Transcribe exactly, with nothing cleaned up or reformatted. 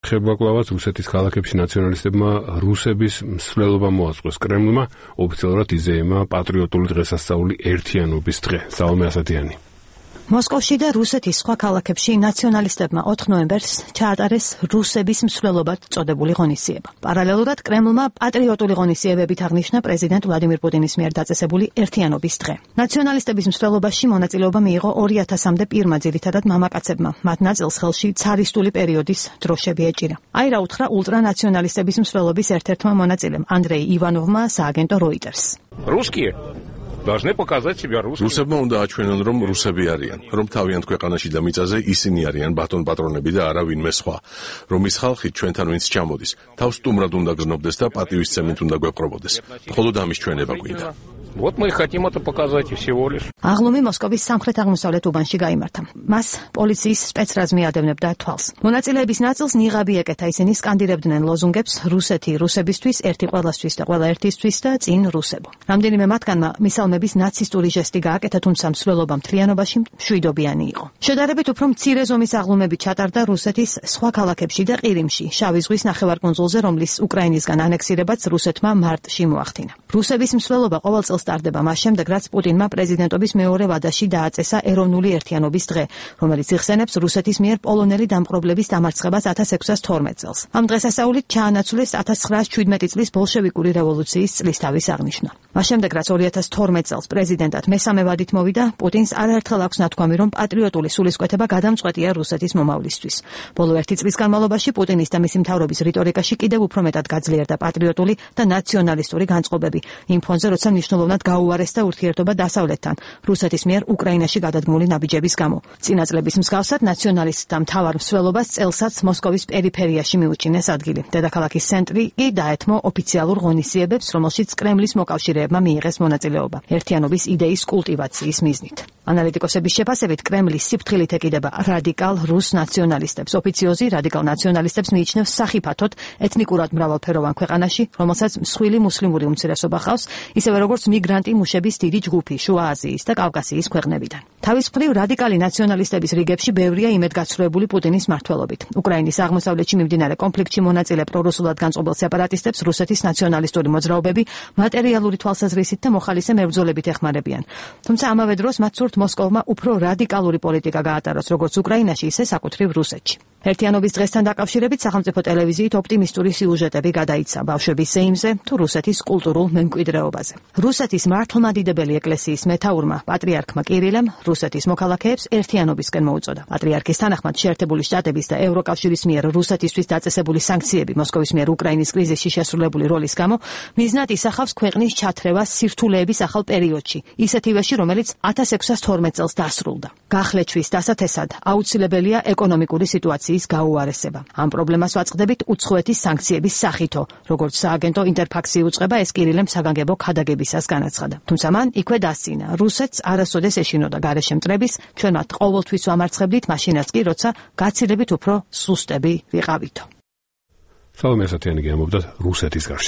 ეხება კლავაც რუსეთის ქალაქებში ნაციონალისტებმა რუსების მსვლელობა მოაწყვეს კრემლმა, ოფიციალურად იზეიმა პატრიოტული დღესასწაული ერთიანობის დღე. სალომე ასათიანი. მოსკოვში და რუსეთის სხვა ქალაქებში ნაციონალისტებმა ოთხ ნოემბერს ჩაატარეს რუსების მსვლელობად წოდებული ღონისძიება. პარალელურად კრემლმა პატრიოტული ღონისძიებებით აღნიშნა პრეზიდენტ ვლადიმირ პუტინის მიერ დაწესებული ერთიანობის დღე. ნაციონალისტების მსვლელობაში მონაწილეობა მიიღო ორი ათასამდე პირმა, ძირითადად მამაკაცებმა. მათ ნაწილს ხელში ცარისტული პერიოდის დროშები ეჭირა. აი რა უთხრა ულტრანაციონალისტების მსვლელობის ერთ-ერთმა მონაწილემ ანდრეი ივანოვმა სააგენტო Reuters. Русские должны показать себя русскими. რუსებმა უნდა აჩვენონ, რომ რუსები არიან, რომ თავიანთ ქვეყანაში და მიწაზე ისინი არიან ბატონ პატრონები და არა ვინმე სხვა, რომ ის ხალხი ჩვენთან ვინც ჩამოდის, თავს სტუმრად უნდა გრძნობდეს და პატივისცემით უნდა გვეპყრობოდეს. მხოლოდ ამის ჩვენება გვინდა. Вот мы и хотим это показать и всего лишь. აღლუმი მოსკოვის სამხრეთ-აღმოსავლეთ უბანში გაიმართა. მას პოლიციის სპეცრაზმი ადევნებდა თვალს. მონაწილეების ნაწილს ნიღაბი ეკეთა, ისინი სკანდირებდნენ ლოზუნგებს რუსეთი რუსებისთვის, ერთი ყველასთვის და ყველა ერთისთვის და წინ რუსებო. რამდენიმე მათგანმა მისალმების ნაცისტური ჟესტი გააკეთა, თუმცა მსვლელობა მთლიანობაში მშვიდობიანი იყო. შედარებით უფრო მცირე ზომის აღლუმები ჩატარდა რუსეთის სხვა ქალაქებში და ყირიმში, შავი ზღვის ნახევარკუნძულზე, რომლის უკრაინისგან ანექსირებაც რუსეთმა მარტში მოახდინა. რუსების მსვლელობა ყოველ წელს ტარდება მას შემდეგ, რაც პუტინმა პრეზიდენტობის მეორე ვადაში დააწესა ეროვნული ერთიანობის დღე, რომელიც იხსენებს რუსეთის მიერ პოლონელი დამპყრობლების დამარცხებას ათას ექვსას თორმეტ წელს. ამ დღესასწაულით ჩაანაცვლეს ათას ცხრაას შვიდმეტი წლის ბოლშევიკური რევოლუციის წლისთავის აღნიშვნა. მას შემდეგ, რაც ორი ათას თორმეტ წელს პრეზიდენტად მესამე ვადით მოვიდა, პუტინს არაერთხელ აქვს ნათქვამი, რომ პატრიოტული სულისკვეთება გადამწყვეტია რუსეთის მომავლისთვის. ბოლო ერთი წლის განმავლობაში პუტინის და მისი მთავრობის რიტორიკაში კიდევ უფრო მეტად გაძლიერდა პატრიოტული და ნაციონალისტური განწყობები, იმ ფონზე, როცა მნიშვნელოვნად გაუარესდა ურთიერთობა დასავლეთთან რუსეთის მიერ უკრაინაში გადადგმული ნაბიჯების გამო. წინა წლების მსგავსად ნაციონალისტთა მთავარ მსვლელობას წელსაც მოსკოვის პერიფერიაში მიუჩინეს ადგილი. დედაქალაქის ცენტრი კი დაეთმო ოფიციალურ ღონისძიებებს, რომელშიც კრემლის მოკავშირეებმა მიიღეს მონაწილეობა ერთიანობის იდეის კულტივაციის მიზნით. ანალიტიკოსების შეფასებით კრემლის სიფრთხილით ეკიდება რადიკალ რუს ნაციონალისტებს. ოფიციოზი რადიკალ ნაციონალისტებს მიიჩნევს სახიფათოდ ეთნიკურად მრავალფეროვან ქვეყანაში, რომელსაც მსხვილი მუსლიმური უმცირესობა ჰყავს, ისევე როგორც მიგრანტი მუშების დიდი ჯგუფი შუა აზიის და კავკასიის ქვეყნებიდან. თავის მხრივ რადიკალი ნაციონალისტების რიგებში ბევრია იმედგაცრუებული პუტინის მმართველობით. უკრაინის აღმოსავლეთში მიმდინარე კონფლიქტში მონაწილე პრორუსულად განწყობილ სეპარატისტებს რუსეთის ნაციონალისტური მოძრაობები მატერიალური თვალსაზრისით და მოხალისე მებრძოლებით ეხმარებიან. თუმცა ამავე დროს მათ სურთ მოსკოვმა უფრო რადიკალური პოლიტიკა გაატაროს, როგორც უკრაინაში, ისე საკუთრივ რუსეთში. ერთიანობის დღესთან დაკავშირებით სახელმწიფო ტელევიზიით ოპტიმისტური სიუჟეტები გადაიცა ბავშვების ზეიმზე თუ რუსეთის კულტურულ მემკვიდრეობაზე. რუსეთის მართლმადიდებელი ეკლესიის მეთაურმა პატრიარქმა კირილემ რუსეთის მოქალაქეებს ერთიანობისკენ მოუწოდა. პატრიარქის თანახმად შეერთებული შტატების და ევროკავშირის მიერ რუსეთისთვის დაწესებული სანქციები მოსკოვის მიერ უკრაინის კრიზისში შესრულებული როლის გამო მიზნად ისახავს ქვეყნის ჩათრევას სირთულეების ახალ პერიოდში, ისეთივეში, რომელიც ათას ექვსას თორმეტ წელს დასრულდა. გახლეჩვის დასათესად აუცილებელია ეკონომიკური სიტუაციის გაუარესება. ამ პრობლემას ვაწყდებით უცხოეთის სანქციების სახითო, როგორც სააგენტო ინტერფაქსი უწყება, ეს კირილემ საგანგებო ქადაგებისას განაცხადა. თუმცა მან იქვე დასცინა, რუსეთს არასოდეს ეშინოდა გარეშე მტრების, ჩვენ მათ ყოველთვის ვამარცხებდით, მაშინაც კი, როცა გაცილებით უფრო სუსტები ვიყავითო. სალომე ასათიანი გემოვდა რუსეთის გარშემო.